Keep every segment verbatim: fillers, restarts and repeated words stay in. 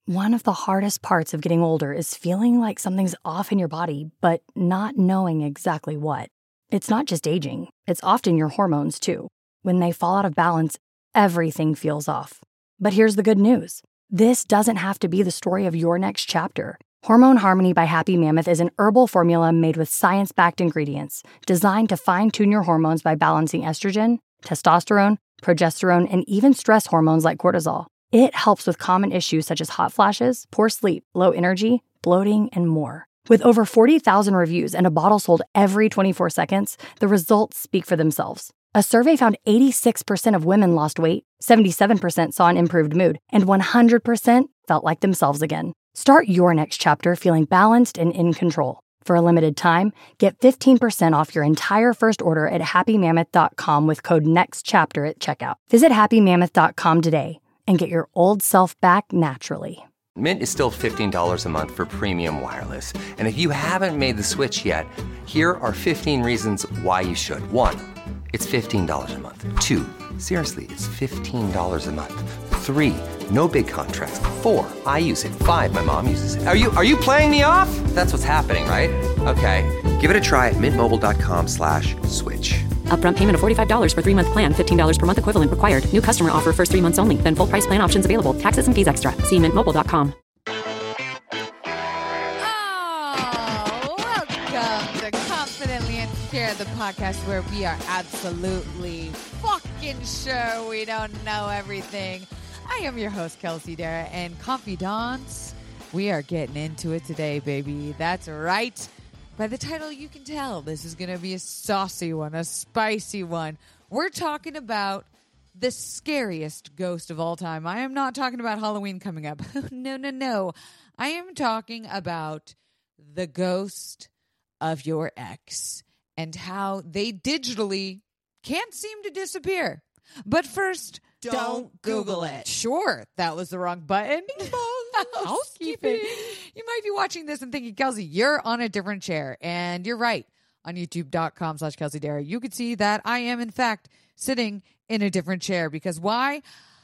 One of the hardest parts of getting older is feeling like something's off in your body, but not knowing exactly what. It's not just aging, it's often your hormones too. When they fall out of balance, everything feels off. But here's the good news. This doesn't have to be the story of your next chapter. Hormone Harmony by Happy Mammoth is an herbal formula made with science-backed ingredients designed to fine-tune your hormones by balancing estrogen, testosterone, progesterone, and even stress hormones like cortisol. It helps with common issues such as hot flashes, poor sleep, low energy, bloating, and more. With over forty thousand reviews and a bottle sold every twenty-four seconds, the results speak for themselves. A survey found eighty-six percent of women lost weight, seventy-seven percent saw an improved mood, and one hundred percent felt like themselves again. Start your next chapter feeling balanced and in control. For a limited time, get fifteen percent off your entire first order at happy mammoth dot com with code NEXTCHAPTER at checkout. Visit happy mammoth dot com today and get your old self back naturally. Mint is still fifteen dollars a month for premium wireless. And if you haven't made the switch yet, here are fifteen reasons why you should. One, it's fifteen dollars a month. Two, seriously, it's fifteen dollars a month. Three, no big contrast. Four, I use it. Five, my mom uses it. Are you are you playing me off? That's what's happening, right? Okay, give it a try at mintmobile.com slash switch. Upfront payment of forty-five dollars for three-month plan, fifteen dollars per month equivalent required. New customer offer first three months only. Then full price plan options available. Taxes and fees extra. See mint mobile dot com. Oh, welcome to Confidently Insecure, the podcast where we are absolutely fucking sure we don't know everything. I am your host, Kelsey Dara, and confidants, we are getting into it today, baby. That's right. By the title, you can tell this is going to be a saucy one, a spicy one. We're talking about the scariest ghost of all time. I am not talking about Halloween coming up. No, no, no. I am talking about the ghost of your ex and how they digitally can't seem to disappear. But first, don't, don't Google it. Sure, that was the wrong button. Housekeeping. You might be watching this and thinking, Kelsey, you're on a different chair. And you're right. On youtube.com slash Kelsey Dara, you can see that I am, in fact, sitting in a different chair. Because why?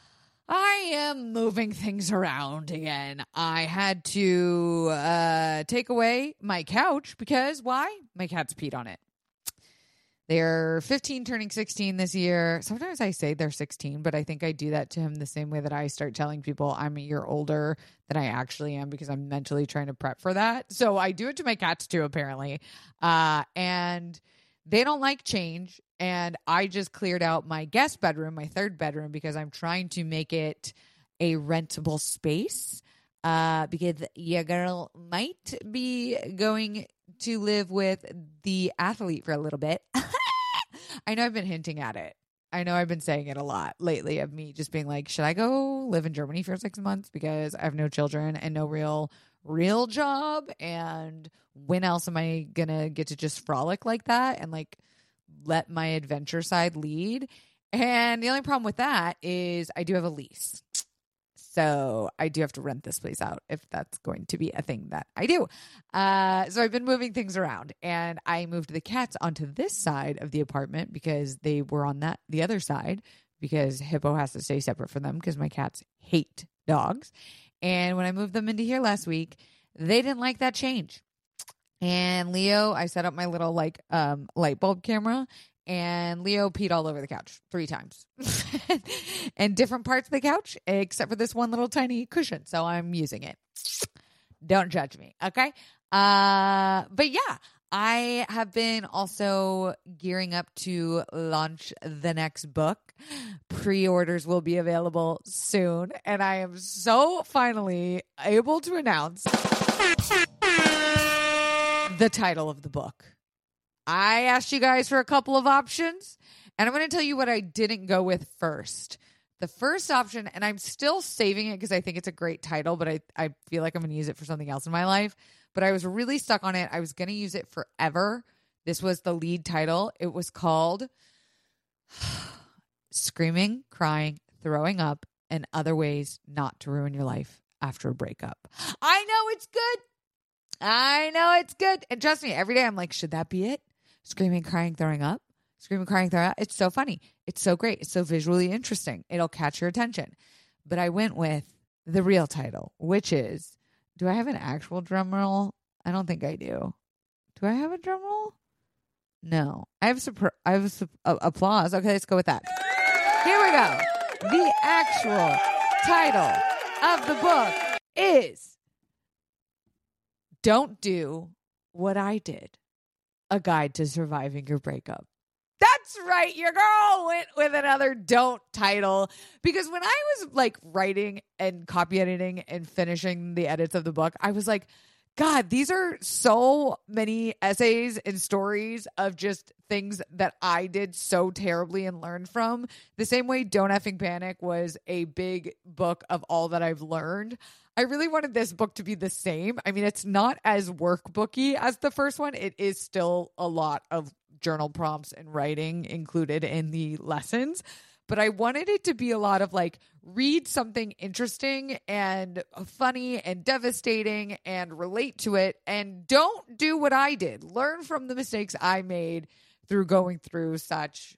I am moving things around again. I had to uh, take away my couch because why? My cat's peed on it. They're fifteen, turning sixteen this year. Sometimes I say they're sixteen, but I think I do that to him the same way that I start telling people I'm a year older than I actually am because I'm mentally trying to prep for that. So I do it to my cats too, apparently. Uh, and they don't like change. And I just cleared out my guest bedroom, my third bedroom, because I'm trying to make it a rentable space. Uh, because your girl might be going to live with the athlete for a little bit. I know I've been hinting at it. I know I've been saying it a lot lately of me just being like, should I go live in Germany for six months because I have no children and no real, real job? And when else am I going to get to just frolic like that and like let my adventure side lead? And the only problem with that is I do have a lease. So I do have to rent this place out if that's going to be a thing that I do. Uh, so I've been moving things around, and I moved the cats onto this side of the apartment because they were on that the other side because Hippo has to stay separate from them because my cats hate dogs. And when I moved them into here last week, they didn't like that change. And Leo, I set up my little like um, light bulb camera. And Leo peed all over the couch three times and different parts of the couch, except for this one little tiny cushion. So I'm using it. Don't judge me. Okay. Uh, but yeah, I have been also gearing up to launch the next book. Pre-orders will be available soon. And I am so finally able to announce the title of the book. I asked you guys for a couple of options, and I'm going to tell you what I didn't go with first. The first option, and I'm still saving it because I think it's a great title, but I, I feel like I'm going to use it for something else in my life. But I was really stuck on it. I was going to use it forever. This was the lead title. It was called Screaming, Crying, Throwing Up, and Other Ways Not to Ruin Your Life After a Breakup. I know it's good. I know it's good. And trust me, every day I'm like, should that be it? Screaming, crying, throwing up. Screaming, crying, throwing up. It's so funny. It's so great. It's so visually interesting. It'll catch your attention. But I went with the real title, which is, do I have an actual drum roll? I don't think I do. Do I have a drum roll? No. I have super, I have su- uh, applause. Okay, let's go with that. Here we go. The actual title of the book is Don't Do What I Did, A Guide to Surviving Your Breakup. That's right. Your girl went with another don't title, because when I was like writing and copy editing and finishing the edits of the book, I was like, God, these are so many essays and stories of just things that I did so terribly and learned from. The same way Don't Effing Panic was a big book of all that I've learned. I really wanted this book to be the same. I mean, it's not as workbooky as the first one. It is still a lot of journal prompts and writing included in the lessons. But I wanted it to be a lot of like, read something interesting and funny and devastating and relate to it. And don't do what I did. Learn from the mistakes I made through going through such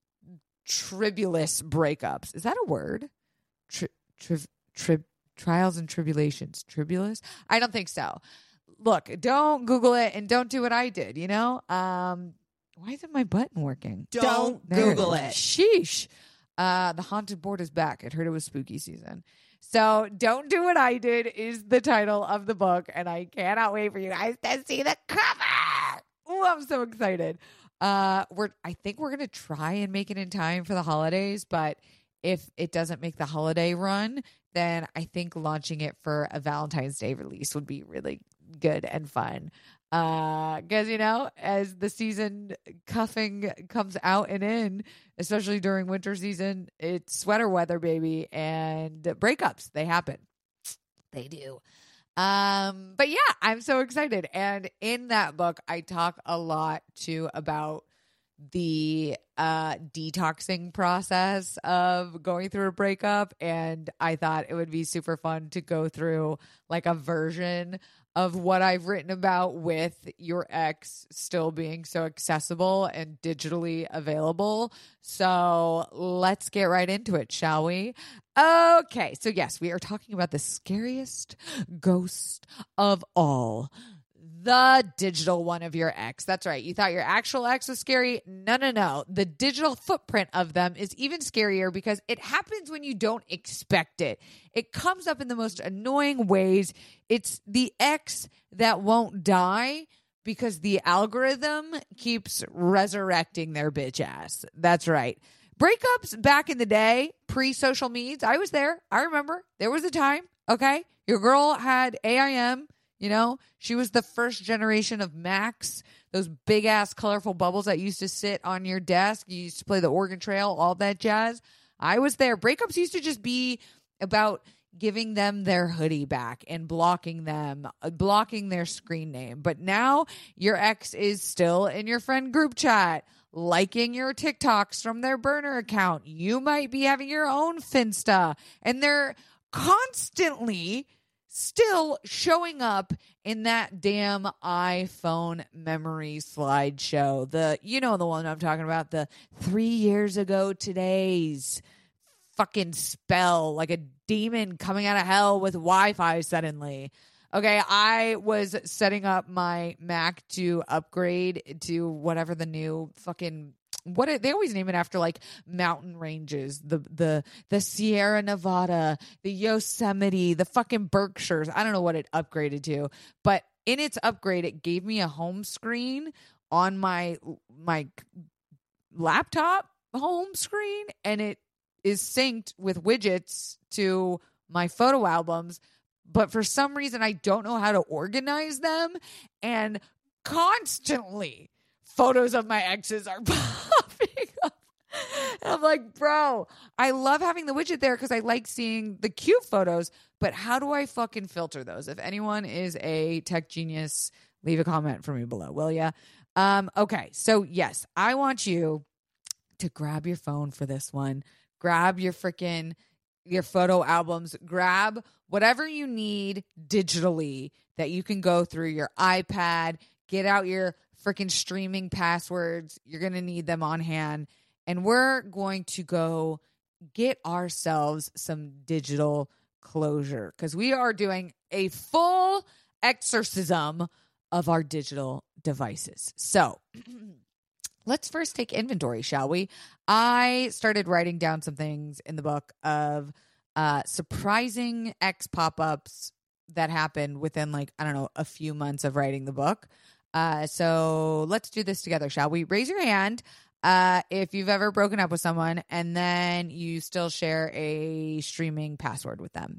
tribulous breakups. Is that a word? Tri- tri- tri- trials and tribulations. Tribulous? I don't think so. Look, don't Google it and don't do what I did, you know? Um, why isn't my button working? Don't There Google it it. is. Sheesh. Uh, the haunted board is back. I'd heard it was spooky season. So Don't Do What I Did is the title of the book, and I cannot wait for you guys to see the cover. Oh, I'm so excited. Uh, we're I think we're gonna try and make it in time for the holidays, but if it doesn't make the holiday run, then I think launching it for a Valentine's Day release would be really good and fun. Uh, because, you know, as the season cuffing comes out and in, especially during winter season, it's sweater weather, baby, and breakups, they happen. They do. Um, but yeah, I'm so excited. And in that book, I talk a lot too about the uh detoxing process of going through a breakup, and I thought it would be super fun to go through like a version of what I've written about with your ex still being so accessible and digitally available. So let's get right into it, shall we? Okay, so yes, we are talking about the scariest ghost of all, the digital one of your ex. That's right. You thought your actual ex was scary? No, no, no. The digital footprint of them is even scarier because it happens when you don't expect it. It comes up in the most annoying ways. It's the ex that won't die because the algorithm keeps resurrecting their bitch ass. That's right. Breakups back in the day, pre-social medias, I was there. I remember. There was a time, okay? Your girl had A I M. You know, she was the first generation of Macs, those big ass colorful bubbles that used to sit on your desk. You used to play the Oregon Trail, all that jazz. I was there. Breakups used to just be about giving them their hoodie back and blocking them, blocking their screen name. But now your ex is still in your friend group chat, liking your TikToks from their burner account. You might be having your own Finsta, and they're constantly still showing up in that damn iPhone memory slideshow. The, you know, the one I'm talking about, the three years ago today's fucking spell, like a demon coming out of hell with Wi-Fi suddenly. Okay, I was setting up my Mac to upgrade to whatever the new fucking, what it, they always name it after like mountain ranges, the the the Sierra Nevada, the Yosemite, the fucking Berkshires. I don't know what it upgraded to, but in its upgrade, it gave me a home screen on my my laptop home screen, and it is synced with widgets to my photo albums. But for some reason, I don't know how to organize them, and constantly photos of my exes are popping up. And I'm like, bro, I love having the widget there because I like seeing the cute photos, but how do I fucking filter those? If anyone is a tech genius, leave a comment for me below, will ya? Um, okay, so yes, I want you to grab your phone for this one. Grab your freaking, your photo albums. Grab whatever you need digitally that you can go through your iPad. Get out your freaking streaming passwords. You're going to need them on hand. And we're going to go get ourselves some digital closure because we are doing a full exorcism of our digital devices. So let's first take inventory, shall we? I started writing down some things in the book of uh, surprising X pop-ups that happened within like, I don't know, a few months of writing the book. Uh, so let's do this together, shall we? Raise your hand uh, if you've ever broken up with someone and then you still share a streaming password with them.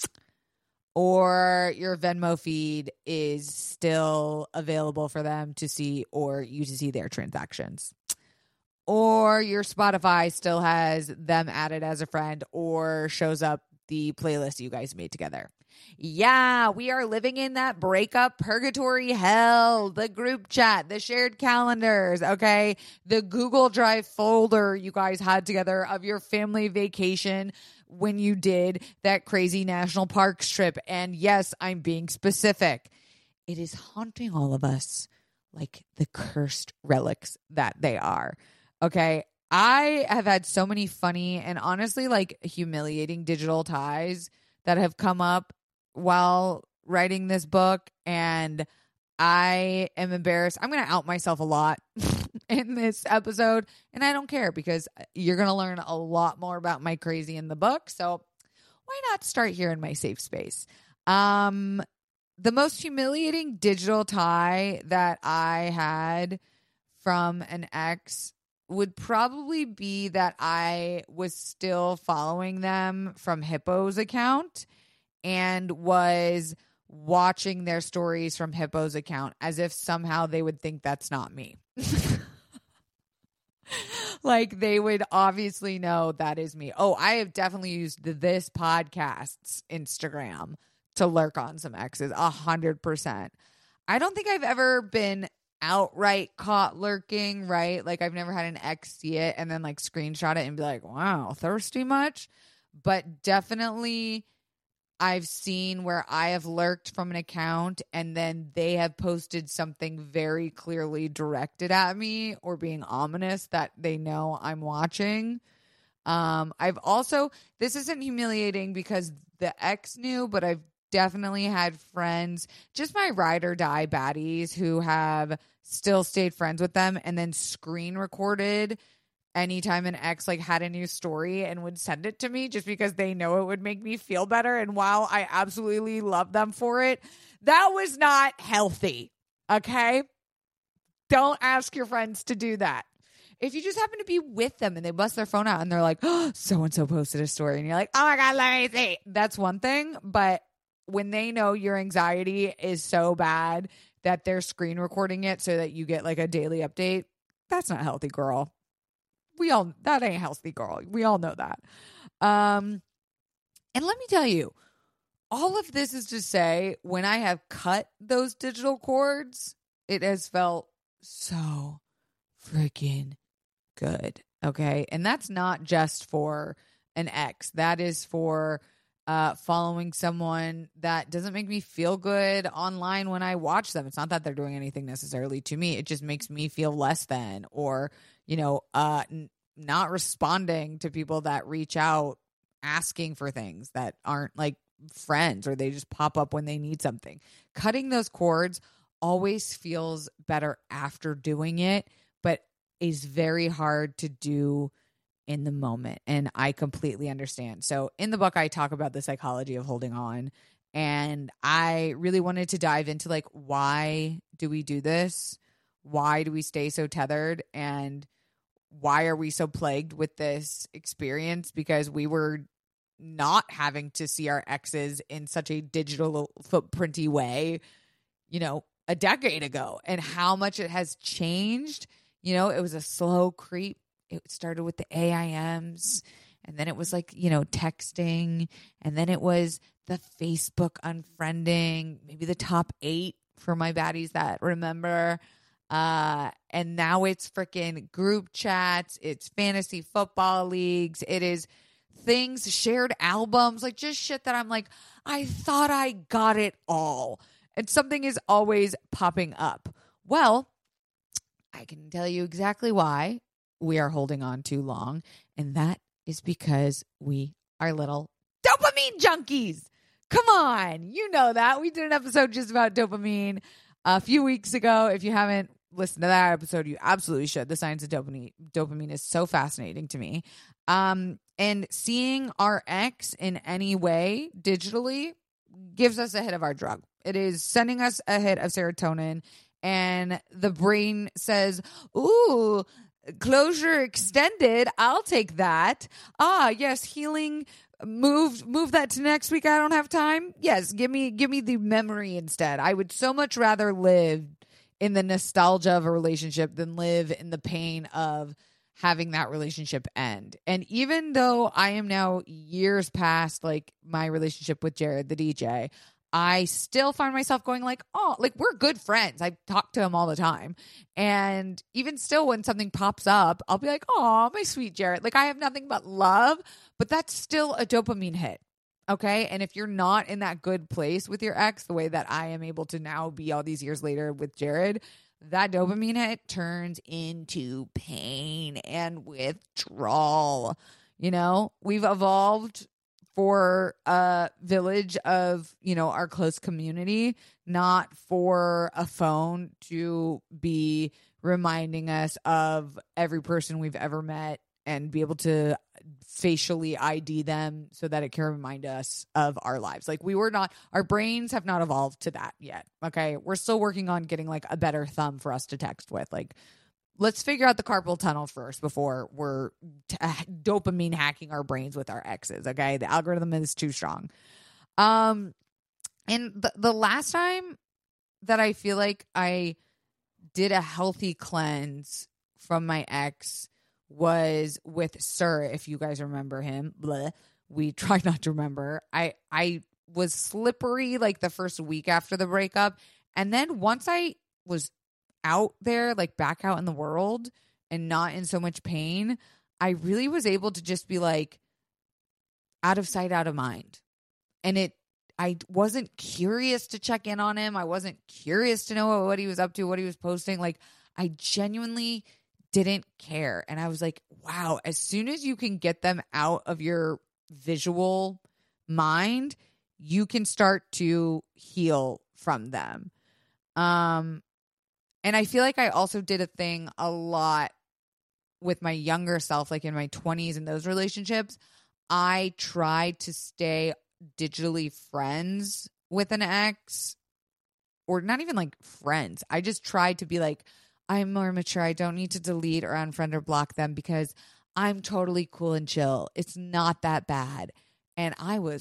Or your Venmo feed is still available for them to see or you to see their transactions. Or your Spotify still has them added as a friend or shows up the playlist you guys made together. Yeah, we are living in that breakup purgatory hell, the group chat, the shared calendars, okay? The Google Drive folder you guys had together of your family vacation when you did that crazy national parks trip. And yes, I'm being specific. It is haunting all of us like the cursed relics that they are. Okay, I have had so many funny and honestly like humiliating digital ties that have come up while writing this book, and I am embarrassed. I'm going to out myself a lot in this episode, and I don't care because you're going to learn a lot more about my crazy in the book, so why not start here in my safe space? Um, the most humiliating digital tie that I had from an ex would probably be that I was still following them from Hippo's account and was watching their stories from Hippo's account as if somehow they would think that's not me. Like they would obviously know that is me. Oh, I have definitely used this podcast's Instagram to lurk on some exes, a hundred percent. I don't think I've ever been outright caught lurking, right? Like I've never had an ex see it and then like screenshot it and be like, wow, thirsty much? But definitely I've seen where I have lurked from an account and then they have posted something very clearly directed at me or being ominous that they know I'm watching. Um, I've also, this isn't humiliating because the ex knew, but I've definitely had friends, just my ride or die baddies who have still stayed friends with them and then screen recorded anytime an ex like had a new story and would send it to me just because they know it would make me feel better. And while I absolutely love them for it, that was not healthy. Okay. Don't ask your friends to do that. If you just happen to be with them and they bust their phone out and they're like, oh, so-and-so posted a story and you're like, oh my God, let me see. That's one thing. But when they know your anxiety is so bad that they're screen recording it so that you get like a daily update, that's not healthy, girl. We all, that ain't healthy, girl. We all know that. Um, and let me tell you, all of this is to say, when I have cut those digital cords, it has felt so freaking good. Okay. And that's not just for an ex. That is for uh, following someone that doesn't make me feel good online when I watch them. It's not that they're doing anything necessarily to me. It just makes me feel less than, or, you know, uh, n- not responding to people that reach out asking for things that aren't like friends, or they just pop up when they need something. Cutting those cords always feels better after doing it, but is very hard to do in the moment. And I completely understand. So in the book, I talk about the psychology of holding on. And I really wanted to dive into like, why do we do this? Why do we stay so tethered? And why are we so plagued with this experience? Because we were not having to see our exes in such a digital footprinty way, you know, a decade ago, and how much it has changed. You know, it was a slow creep. It started with the A I Ms, and then it was like, you know, texting, and then it was the Facebook unfriending, maybe the top eight for my baddies that remember. Uh, and now it's freaking group chats. It's fantasy football leagues. It is things, shared albums, like just shit that I'm like, I thought I got it all. And something is always popping up. Well, I can tell you exactly why we are holding on too long. And that is because we are little dumb dopamine junkies. Come on. You know that. We did an episode just about dopamine a few weeks ago. If you haven't listened to that episode, you absolutely should. The science of dopamine, dopamine is so fascinating to me. Um, and seeing our ex in any way digitally gives us a hit of our drug. It is sending us a hit of serotonin, and the brain says, ooh, closure extended. I'll take that. Ah, yes, healing. Move move that to next week. I don't have time. Yes, give me give me the memory instead. I would so much rather live in the nostalgia of a relationship than live in the pain of having that relationship end. And even though I am now years past like my relationship with Jared, the D J, I still find myself going like, oh, like we're good friends. I talk to him all the time. And even still when something pops up, I'll be like, oh, my sweet Jared. Like I have nothing but love, but that's still a dopamine hit. Okay. And if you're not in that good place with your ex, the way that I am able to now be all these years later with Jared, that dopamine hit turns into pain and withdrawal. You know, we've evolved for a village of, you know, our close community, not for a phone to be reminding us of every person we've ever met and be able to facially I D them so that it can remind us of our lives. Like we were not, our brains have not evolved to that yet. Okay. We're still working on getting like a better thumb for us to text with. Like, let's figure out the carpal tunnel first before we're t- dopamine hacking our brains with our exes. Okay. The algorithm is too strong. Um, and the, the last time that I feel like I did a healthy cleanse from my ex was with Sir, if you guys remember him. Bleh. We try not to remember. I I was slippery like the first week after the breakup. And then once I was out there, like back out in the world and not in so much pain, I really was able to just be like out of sight, out of mind. And it, I wasn't curious to check in on him. I wasn't curious to know what he was up to, what he was posting. Like I genuinely didn't care. And I was like, wow, as soon as you can get them out of your visual mind, you can start to heal from them. Um, and I feel like I also did a thing a lot with my younger self, like in my twenties in those relationships. I tried to stay digitally friends with an ex, or not even like friends. I just tried to be like, I'm more mature. I don't need to delete or unfriend or block them because I'm totally cool and chill. It's not that bad. And I was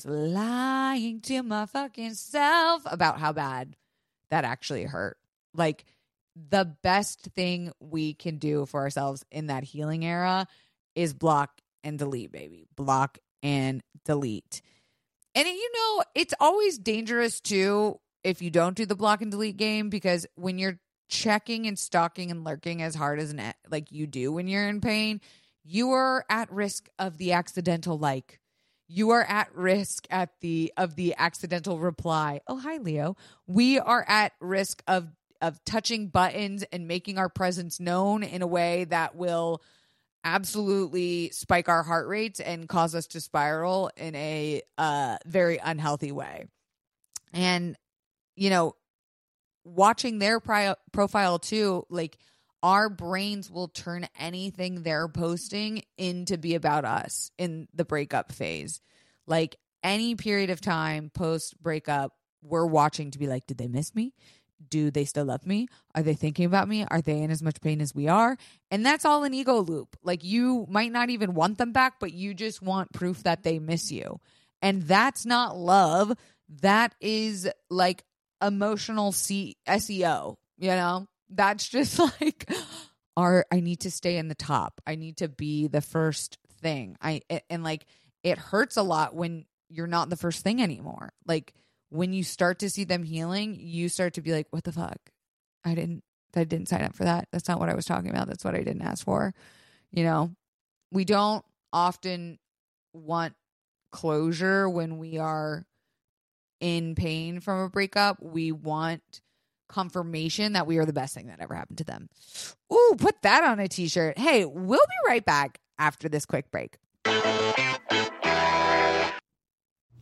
lying to my fucking self about how bad that actually hurt. Like the best thing we can do for ourselves in that healing era is block and delete, baby. Block and delete. And you know, it's always dangerous too if you don't do the block and delete game, because when you're checking and stalking and lurking as hard as an like you do when you're in pain, you are at risk of the accidental like. You are at risk at the of the accidental reply. Oh, hi, Leo. We are at risk of of touching buttons and making our presence known in a way that will absolutely spike our heart rates and cause us to spiral in a uh, very unhealthy way. And, you know, watching their pri- profile too, like our brains will turn anything they're posting into be about us in the breakup phase. Like any period of time post breakup, we're watching to be like, did they miss me? Do they still love me? Are they thinking about me? Are they in as much pain as we are? And that's all an ego loop. Like you might not even want them back, but you just want proof that they miss you. And that's not love. That is like emotional C- S E O, you know? That's just like, our, I need to stay in the top. I need to be the first thing. I And like, it hurts a lot when you're not the first thing anymore. Like when you start to see them healing, you start to be like, what the fuck? I didn't, I didn't sign up for that. That's not what I was talking about. That's what I didn't ask for. You know, we don't often want closure when we are in pain from a breakup. We want confirmation that we are the best thing that ever happened to them. Ooh, put that on a t-shirt. Hey, we'll be right back after this quick break.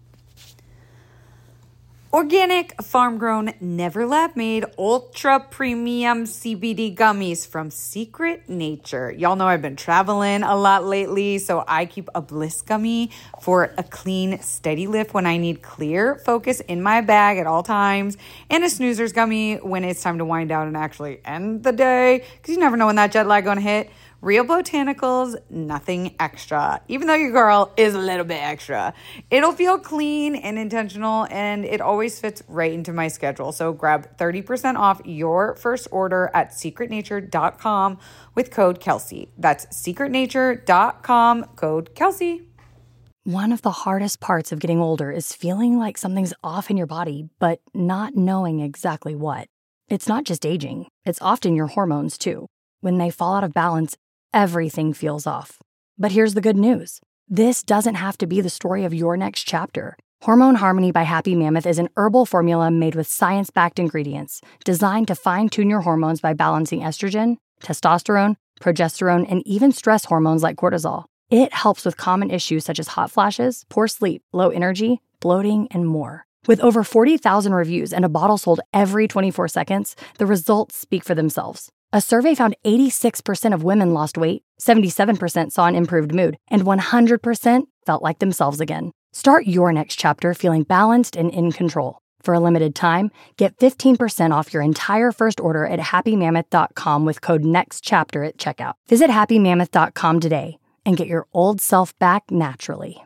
Organic, farm-grown, never lab-made, ultra-premium C B D gummies from Secret Nature. Y'all know I've been traveling a lot lately, so I keep a Bliss gummy for a clean, steady lift when I need clear focus in my bag at all times, and a Snoozers gummy when it's time to wind down and actually end the day, because you never know when that jet lag gonna hit. Real botanicals, nothing extra. Even though your girl is a little bit extra, it'll feel clean and intentional, and it always fits right into my schedule. So grab thirty percent off your first order at secret nature dot com with code Kelsey. That's secret nature dot com, code Kelsey. One of the hardest parts of getting older is feeling like something's off in your body, but not knowing exactly what. It's not just aging, it's often your hormones too. When they fall out of balance, everything feels off. But here's the good news. This doesn't have to be the story of your next chapter. Hormone Harmony by Happy Mammoth is an herbal formula made with science-backed ingredients designed to fine-tune your hormones by balancing estrogen, testosterone, progesterone, and even stress hormones like cortisol. It helps with common issues such as hot flashes, poor sleep, low energy, bloating, and more. With over forty thousand reviews and a bottle sold every twenty-four seconds, the results speak for themselves. A survey found eighty-six percent of women lost weight, seventy-seven percent saw an improved mood, and one hundred percent felt like themselves again. Start your next chapter feeling balanced and in control. For a limited time, get fifteen percent off your entire first order at happy mammoth dot com with code NEXTCHAPTER at checkout. Visit happy mammoth dot com today and get your old self back naturally.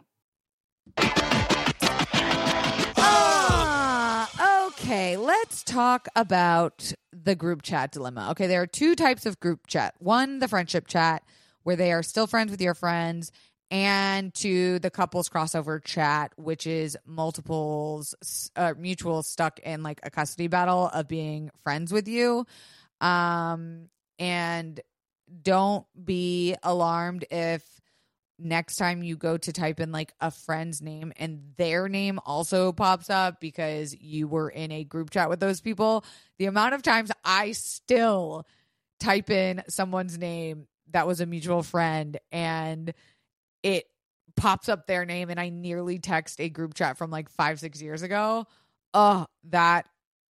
Okay, let's talk about the group chat dilemma. Okay, there are two types of group chat. One, the friendship chat, where they are still friends with your friends, and two, the couples crossover chat, which is multiples, uh, mutuals stuck in like a custody battle of being friends with you. Um, and don't be alarmed if next time you go to type in like a friend's name and their name also pops up because you were in a group chat with those people. The amount of times I still type in someone's name that was a mutual friend and it pops up their name and I nearly text a group chat from like five, six years ago. Oh, that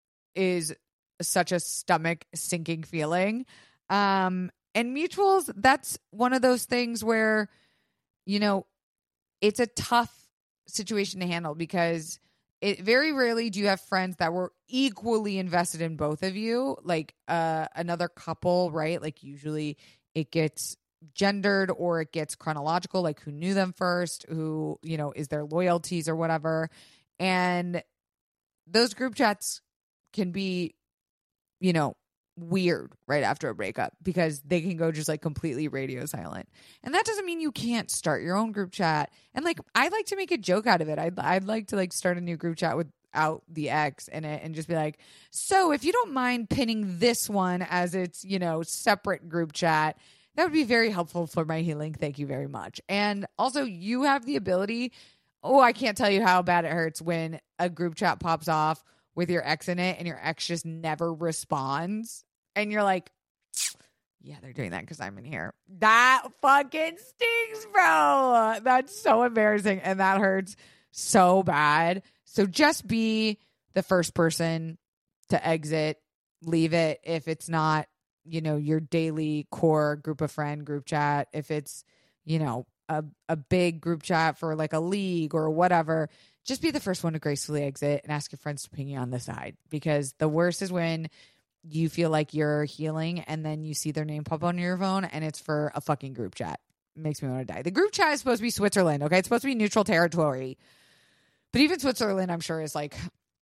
is such a stomach sinking feeling. Um, and mutuals, that's one of those things where, you know, it's a tough situation to handle because it very rarely do you have friends that were equally invested in both of you, like uh, another couple, right? Like usually it gets gendered or it gets chronological, like who knew them first, who, you know, is their loyalties or whatever. And those group chats can be, you know, weird right after a breakup because they can go just like completely radio silent. And that doesn't mean you can't start your own group chat. And like, I like to make a joke out of it. I'd, I'd like to like start a new group chat without the ex in it and just be like, so if you don't mind pinning this one as its, you know, separate group chat, that would be very helpful for my healing. Thank you very much. And also you have the ability, oh, I can't tell you how bad it hurts when a group chat pops off with your ex in it and your ex just never responds. And you're like, yeah, they're doing that because I'm in here. That fucking stings, bro. That's so embarrassing. And that hurts so bad. So just be the first person to exit, leave it if it's not, you know, your daily core group of friend group chat. If it's, you know, a, a big group chat for like a league or whatever, just be the first one to gracefully exit and ask your friends to ping you on the side. Because the worst is when you feel like you're healing and then you see their name pop on your phone and it's for a fucking group chat. It makes me want to die. The group chat is supposed to be Switzerland, okay? It's supposed to be neutral territory. But even Switzerland, I'm sure, is like,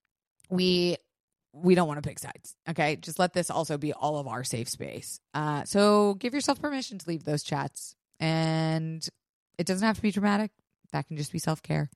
we we don't want to pick sides, okay? Just let this also be all of our safe space. Uh, so give yourself permission to leave those chats. And it doesn't have to be dramatic. That can just be self-care.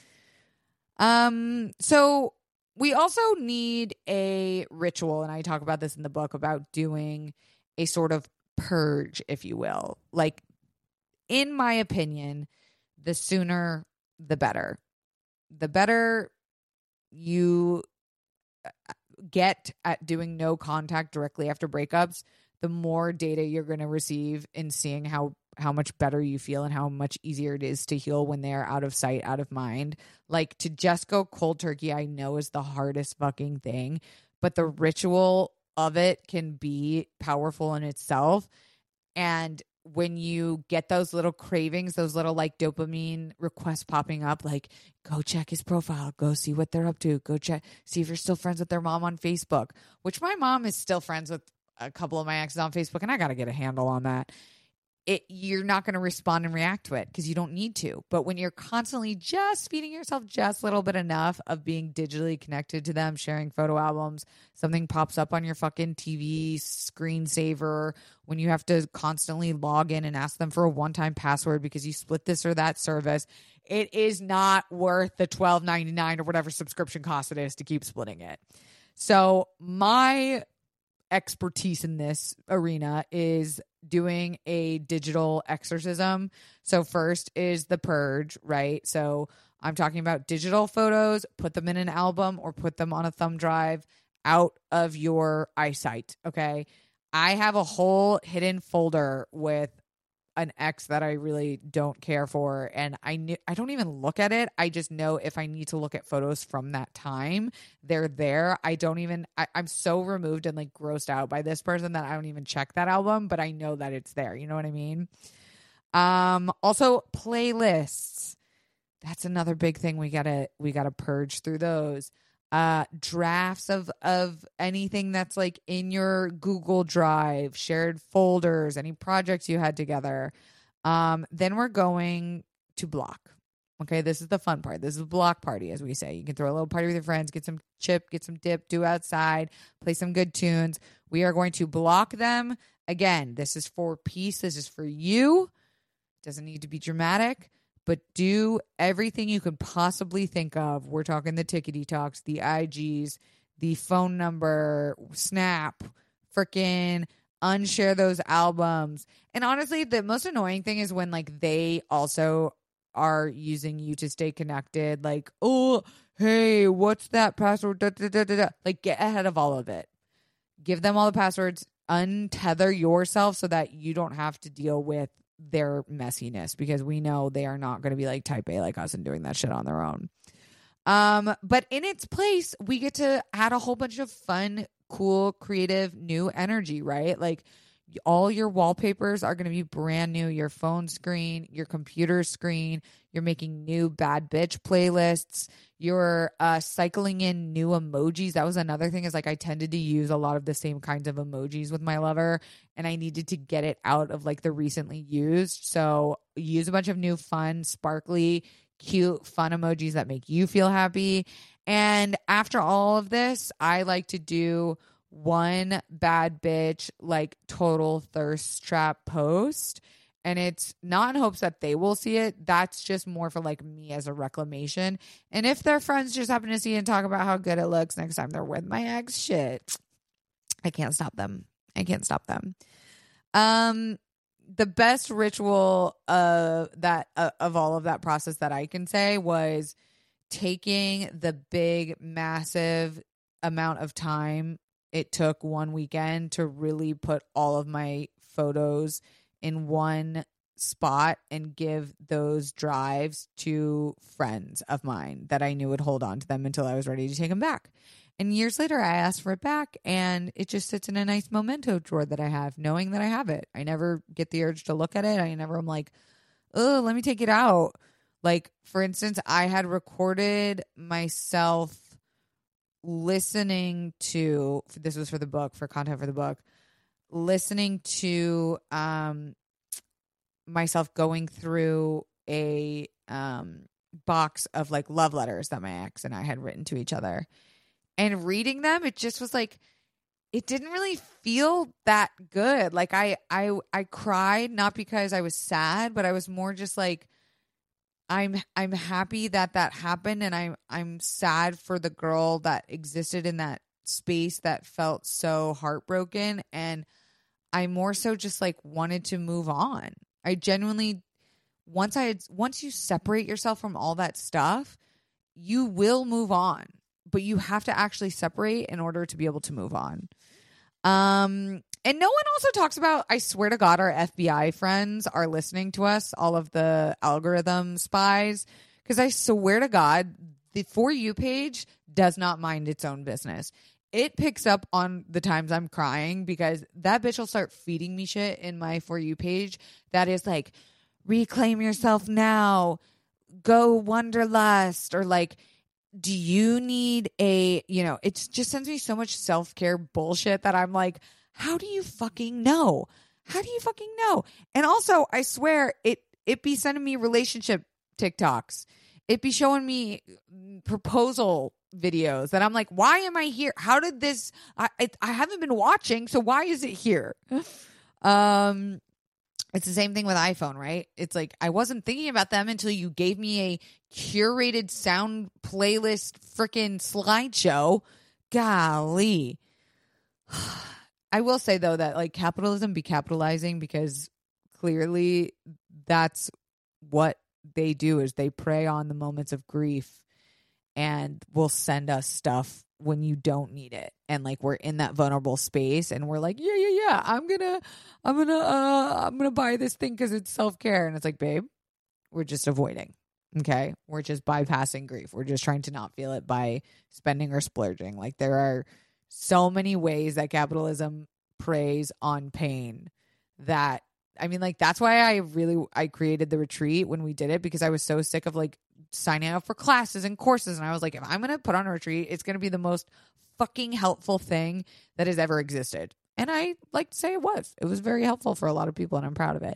Um, so we also need a ritual, and I talk about this in the book, about doing a sort of purge, if you will. Like, in my opinion, the sooner, the better. The better you get at doing no contact directly after breakups, the more data you're going to receive in seeing how how much better you feel and how much easier it is to heal when they're out of sight, out of mind. Like, to just go cold turkey, I know is the hardest fucking thing, but the ritual of it can be powerful in itself. And when you get those little cravings, those little like dopamine requests popping up, like go check his profile, go see what they're up to, go check, see if you're still friends with their mom on Facebook, which my mom is still friends with a couple of my exes on Facebook, and I got to get a handle on that. It, you're not going to respond and react to it because you don't need to. But when you're constantly just feeding yourself just a little bit enough of being digitally connected to them, sharing photo albums, something pops up on your fucking T V screensaver, when you have to constantly log in and ask them for a one-time password because you split this or that service, it is not worth the twelve ninety-nine or whatever subscription cost it is to keep splitting it. So my expertise in this arena is doing a digital exorcism. So first is the purge, right? So I'm talking about digital photos, put them in an album or put them on a thumb drive out of your eyesight. Okay. I have a whole hidden folder with an ex that I really don't care for. And I kn- I don't even look at it. I just know if I need to look at photos from that time, they're there. I don't even, I, I'm so removed and like grossed out by this person that I don't even check that album, but I know that it's there. You know what I mean? Um, also playlists. That's another big thing. We gotta, we gotta purge through those. Uh, drafts of, of anything that's like in your Google Drive, shared folders, any projects you had together. Um, then we're going to block. Okay. This is the fun part. This is a block party, as we say. You can throw a little party with your friends, get some chip, get some dip, do outside, play some good tunes. We are going to block them. Again, this is for peace. This is for you. Doesn't need to be dramatic. But do everything you could possibly think of. We're talking the tickety talks, the I Gs, the phone number, Snap, freaking unshare those albums. And honestly, the most annoying thing is when like they also are using you to stay connected. Like, oh, hey, what's that password? Da, da, da, da, da. Like, get ahead of all of it. Give them all the passwords. Untether yourself so that you don't have to deal with their messiness, because we know they are not going to be like type A like us and doing that shit on their own. Um, but in its place, we get to add a whole bunch of fun, cool, creative, new energy, right? Like all your wallpapers are going to be brand new. Your phone screen, your computer screen, you're making new bad bitch playlists. You're uh, cycling in new emojis. That was another thing, is like I tended to use a lot of the same kinds of emojis with my lover, and I needed to get it out of like the recently used. So use a bunch of new fun, sparkly, cute, fun emojis that make you feel happy. And after all of this, I like to do one bad bitch, like total thirst trap post. And it's not in hopes that they will see it. That's just more for like me as a reclamation. And if their friends just happen to see it and talk about how good it looks next time they're with my ex, shit, I can't stop them. I can't stop them. Um, the best ritual uh, that uh, of all of that process that I can say was taking the big, massive amount of time it took one weekend to really put all of my photos in one spot and give those drives to friends of mine that I knew would hold on to them until I was ready to take them back. And years later, I asked for it back, and it just sits in a nice memento drawer that I have, knowing that I have it. I never get the urge to look at it. I never am like, oh, let me take it out. Like, for instance, I had recorded myself listening to, this was for the book, for content for the book, listening to um, myself going through a um, box of like love letters that my ex and I had written to each other. And reading them, it just was like, it didn't really feel that good. Like I, I, I cried, not because I was sad, but I was more just like, I'm, I'm happy that that happened. And I'm, I'm sad for the girl that existed in that space that felt so heartbroken. And I more so just like wanted to move on. I genuinely, once I had, once you separate yourself from all that stuff, you will move on, but you have to actually separate in order to be able to move on. Um, And no one also talks about, I swear to God, our F B I friends are listening to us, all of the algorithm spies, because I swear to God, the For You page does not mind its own business. It picks up on the times I'm crying because that bitch will start feeding me shit in my For You page that is like, reclaim yourself now, go wanderlust, or like, do you need a, you know, it just sends me so much self-care bullshit that I'm like, how do you fucking know? How do you fucking know? And also, I swear, it it be sending me relationship TikToks. It be showing me proposal videos that I'm like, why am I here? How did this, I, I, I haven't been watching, so why is it here? Um, it's the same thing with iPhone, right? It's like, I wasn't thinking about them until you gave me a curated sound playlist freaking slideshow. Golly. I will say, though, that like capitalism be capitalizing, because clearly that's what they do, is they prey on the moments of grief and will send us stuff when you don't need it. And like, we're in that vulnerable space and we're like, yeah, yeah, yeah, I'm gonna, I'm gonna, uh, I'm gonna buy this thing because it's self-care. And it's like, babe, we're just avoiding. Okay. We're just bypassing grief. We're just trying to not feel it by spending or splurging. Like, there are so many ways that capitalism preys on pain that, I mean, like, that's why I really, I created the retreat when we did it, because I was so sick of like signing up for classes and courses. And I was like, if I'm going to put on a retreat, it's going to be the most fucking helpful thing that has ever existed. And I like to say it was, it was very helpful for a lot of people, and I'm proud of it.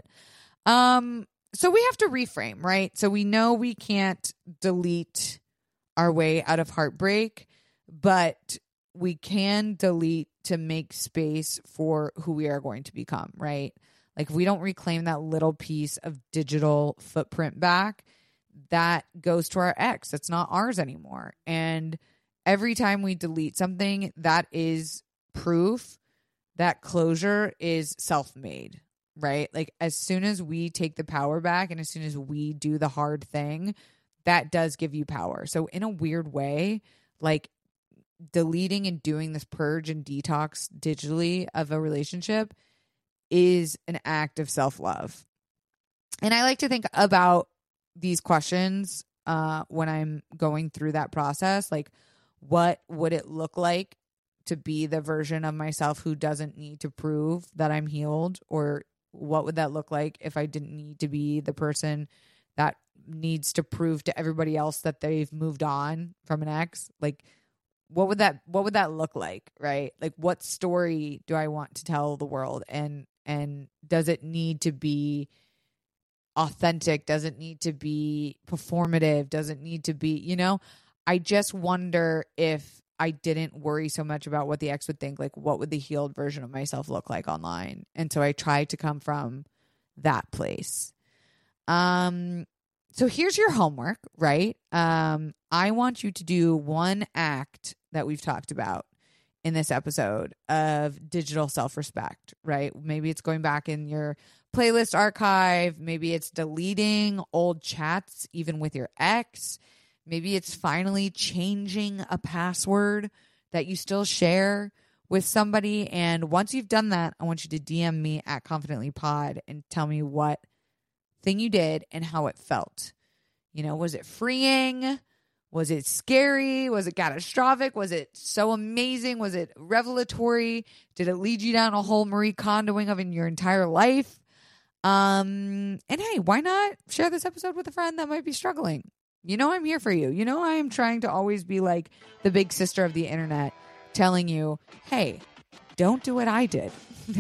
Um, so we have to reframe, right? So we know we can't delete our way out of heartbreak, but we can delete to make space for who we are going to become, right? Like, if we don't reclaim that little piece of digital footprint back, that goes to our ex. It's not ours anymore. And every time we delete something, that is proof that closure is self-made, right? Like, as soon as we take the power back and as soon as we do the hard thing, that does give you power. So in a weird way, like, deleting and doing this purge and detox digitally of a relationship is an act of self-love. And I like to think about these questions uh, when I'm going through that process. Like, what would it look like to be the version of myself who doesn't need to prove that I'm healed? Or what would that look like if I didn't need to be the person that needs to prove to everybody else that they've moved on from an ex? Like, what would that, what would that look like, right? Like, what story do I want to tell the world? And, and does it need to be authentic? Does it need to be performative? Does it need to be, you know, I just wonder if I didn't worry so much about what the ex would think, like, what would the healed version of myself look like online? And so I try to come from that place. Um, so here's your homework, right? Um, I want you to do one act that we've talked about in this episode of digital self-respect, right? Maybe it's going back in your playlist archive. Maybe it's deleting old chats, even with your ex. Maybe it's finally changing a password that you still share with somebody. And once you've done that, I want you to D M me at Confidently Pod and tell me what thing you did and how it felt. You know, was it freeing? Was it scary? Was it catastrophic? Was it so amazing? Was it revelatory? Did it lead you down a whole Marie Kondoing of in your entire life? Um, and hey, why not share this episode with a friend that might be struggling? You know, I'm here for you. You know, I am trying to always be like the big sister of the internet, telling you, hey, don't do what I did.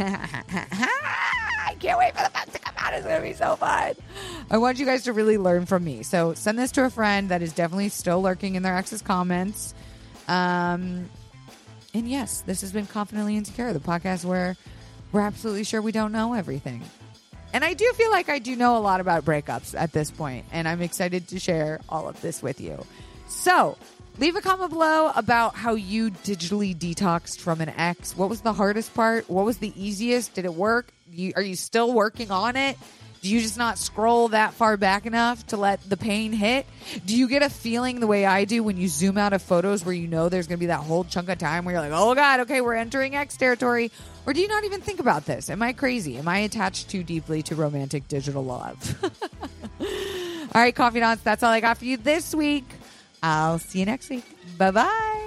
I can't wait for the fun to come out. It's going to be so fun. I want you guys to really learn from me. So send this to a friend that is definitely still lurking in their ex's comments. Um, and yes, this has been Confidently Insecure, the podcast where we're absolutely sure we don't know everything. And I do feel like I do know a lot about breakups at this point, and I'm excited to share all of this with you. So leave a comment below about how you digitally detoxed from an ex. What was the hardest part? What was the easiest? Did it work? You, are you still working on it? Do Do you just not scroll that far back enough to let the pain hit? Do you get a feeling the way I do when you zoom out of photos where you know there's going to be that whole chunk of time where you're like, oh, God, okay, we're entering X territory? Or do you not even think about this? Am I crazy? Am I attached too deeply to romantic digital love? All right, Confidants, that's all I got for you this week. I'll see you next week. Bye-bye.